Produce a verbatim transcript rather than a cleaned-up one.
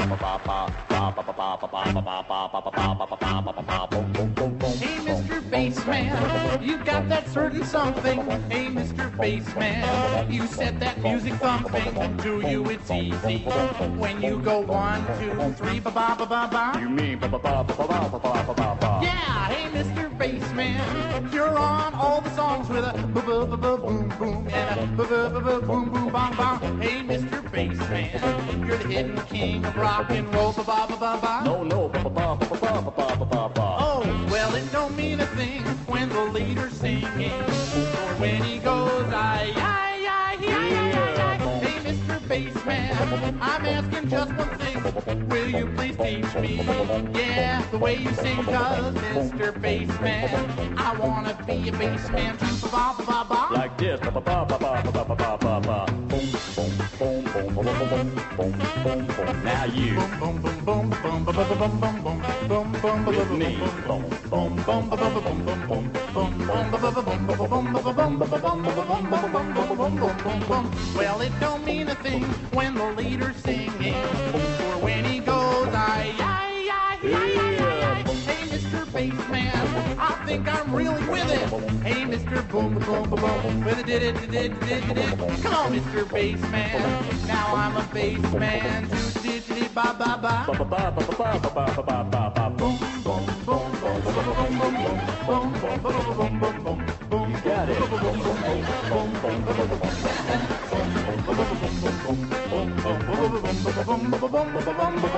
Mister Bassman, you got that certain something. Hey, Mister Bassman, you set that music thumping. To you it's easy when you go one, two, three, ba ba ba ba ba. You mean ba ba ba ba ba ba ba ba ba ba? Yeah, hey, Mister Bassman, you're on all the songs with a ba ba ba ba boom boom and a ba ba ba ba boom boom bong bong. Hey, Mister Bassman, you're the hidden king of rock and roll. Ba ba ba ba ba. No, no, ba ba ba ba ba ba ba ba ba ba. Oh, well, it don't mean a thing when the leader's singing, or when he goes, ay, ay, ay, ay, ay, ay, ay. Hey, Mister Bassman, I'm asking just one thing. Will you please teach me? Yeah, the way you sing, cause Mister Bassman, I wanna be a bassman too. Ba ba ba ba. Like this, ba ba ba ba ba ba ba ba ba ba. Boom, boom, boom, boom, boom, boom, boom, boom, boom. Now you. Boom, boom, boom, boom, boom, boom, boom, boom, boom, boom, boom, With boom, me. boom, boom, boom, boom, boom, boom, boom, boom, boom. Well, it don't mean a thing when the leader's singing, or when he goes, ay, ay, ay, ay, ay, ay, ay. Hey, Mister Bassman, I think I'm really with it. Hey, Mister Boom, boom, boom, boom, with it, did it, did it, did it, did it. Come on, Mister Bassman, now I'm a bassman, do did did ba ba ba. Ba ba ba ba ba ba ba ba ba ba. Boom, boom, boom, boom, boom, boom, boom, boom, boom, boom, boom, boom, boom. You got it. Boom, boom, boom, boom, boom, boom, boom.